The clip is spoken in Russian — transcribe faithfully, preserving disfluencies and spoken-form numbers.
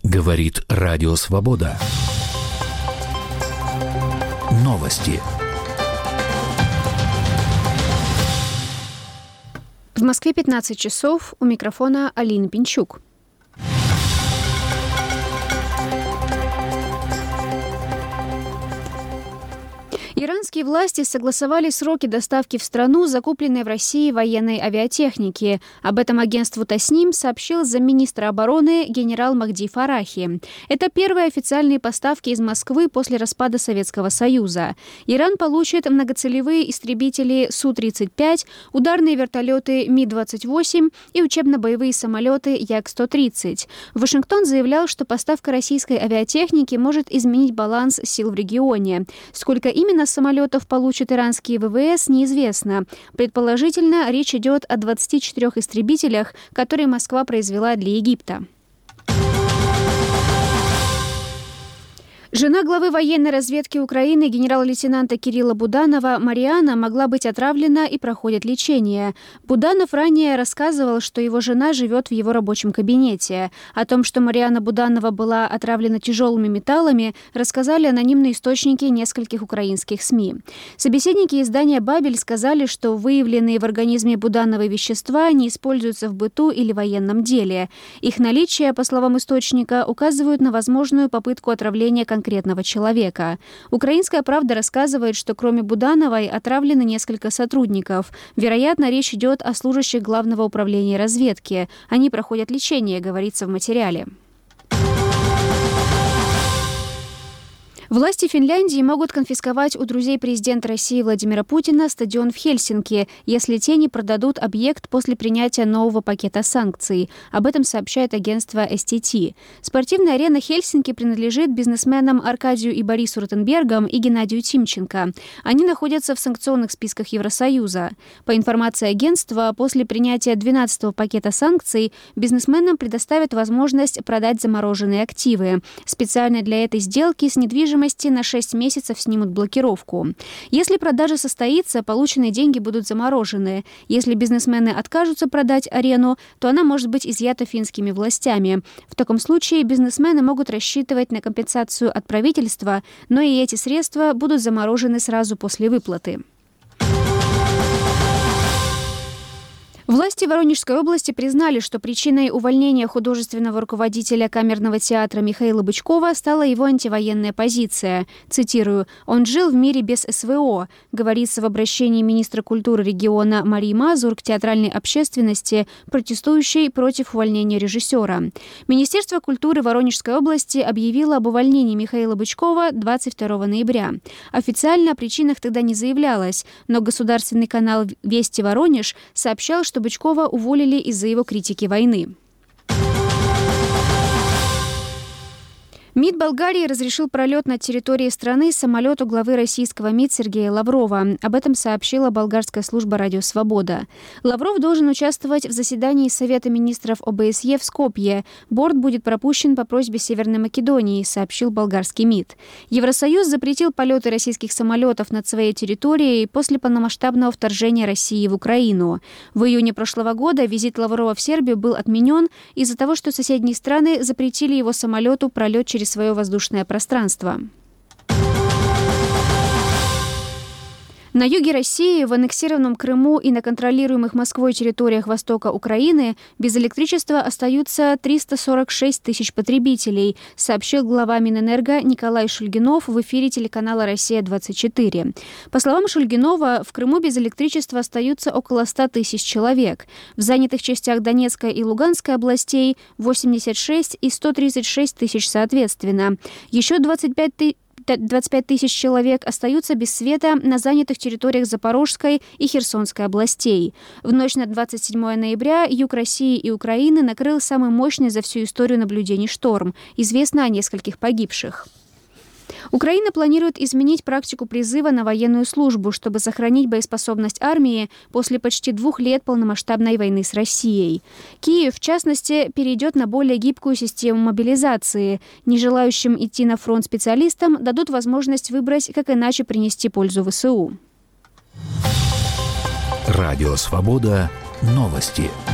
Говорит Радио Свобода. Новости. В Москве пятнадцать часов. У микрофона Алина Пинчук. Иранские власти согласовали сроки доставки в страну закупленной в России военной авиатехники. Об этом агентству Тасним сообщил замминистра обороны генерал Махди Фарахи. Это первые официальные поставки из Москвы после распада Советского Союза. Иран получит многоцелевые истребители Су тридцать пять, ударные вертолеты Ми двадцать восемь и учебно-боевые самолеты Як сто тридцать. Вашингтон заявлял, что поставка российской авиатехники может изменить баланс сил в регионе. Сколько именно самолетов получат иранские ВВС, неизвестно. Предположительно, речь идет о двадцати четырёх истребителях, которые Москва произвела для Египта. Жена главы военной разведки Украины генерал-лейтенанта Кирилла Буданова Мариана могла быть отравлена и проходит лечение. Буданов ранее рассказывал, что его жена живет в его рабочем кабинете. О том, что Мариана Буданова была отравлена тяжелыми металлами, рассказали анонимные источники нескольких украинских СМИ. Собеседники издания «Бабель» сказали, что выявленные в организме Будановой вещества не используются в быту или военном деле. Их наличие, по словам источника, указывают на возможную попытку отравления конкретного конкретного человека. «Украинская правда» рассказывает, что кроме Будановой отравлены несколько сотрудников. Вероятно, речь идет о служащих Главного управления разведки. Они проходят лечение, говорится в материале. Власти Финляндии могут конфисковать у друзей президента России Владимира Путина стадион в Хельсинки, если те не продадут объект после принятия нового пакета санкций. Об этом сообщает агентство эс ти ти. Спортивная арена Хельсинки принадлежит бизнесменам Аркадию и Борису Ротенбергам и Геннадию Тимченко. Они находятся в санкционных списках Евросоюза. По информации агентства, после принятия двенадцатого пакета санкций бизнесменам предоставят возможность продать замороженные активы. Специально для этой сделки с недвижимостью на шесть месяцев снимут блокировку. Если продажа состоится, полученные деньги будут заморожены. Если бизнесмены откажутся продать арену, то она может быть изъята финскими властями. В таком случае бизнесмены могут рассчитывать на компенсацию от правительства, но и эти средства будут заморожены сразу после выплаты. Власти Воронежской области признали, что причиной увольнения художественного руководителя камерного театра Михаила Бычкова стала его антивоенная позиция. Цитирую: «Он жил в мире без эс вэ о», говорится в обращении министра культуры региона Марии Мазур к театральной общественности, протестующей против увольнения режиссера. Министерство культуры Воронежской области объявило об увольнении Михаила Бычкова двадцать второго ноября. Официально о причинах тогда не заявлялось, но государственный канал «Вести Воронеж» сообщал, что что Бычкова уволили из-за его критики войны. МИД Болгарии разрешил пролет над территорией страны самолету главы российского МИД Сергея Лаврова. Об этом сообщила болгарская служба «Радио Свобода». Лавров должен участвовать в заседании Совета министров о бэ эс е в Скопье. Борт будет пропущен по просьбе Северной Македонии, сообщил болгарский МИД. Евросоюз запретил полеты российских самолетов над своей территорией после полномасштабного вторжения России в Украину. В июне прошлого года визит Лаврова в Сербию был отменен из-за того, что соседние страны запретили его самолету пролет через свое воздушное пространство. На юге России, в аннексированном Крыму и на контролируемых Москвой территориях востока Украины без электричества остаются триста сорок шесть тысяч потребителей, сообщил глава Минэнерго Николай Шульгинов в эфире телеканала «Россия-двадцать четыре». По словам Шульгинова, в Крыму без электричества остаются около ста тысяч человек. В занятых частях Донецкой и Луганской областей восемьдесят шесть и сто тридцать шесть тысяч соответственно. Еще двадцать пять тысяч двадцать пять тысяч человек остаются без света на занятых территориях Запорожской и Херсонской областей. В ночь на двадцать седьмое ноября юг России и Украины накрыл самый мощный за всю историю наблюдений шторм. Известно о нескольких погибших. Украина планирует изменить практику призыва на военную службу, чтобы сохранить боеспособность армии после почти двух лет полномасштабной войны с Россией. Киев, в частности, перейдет на более гибкую систему мобилизации. Не желающим идти на фронт специалистам дадут возможность выбрать, как иначе принести пользу вэ эс у. Радио «Свобода». Новости.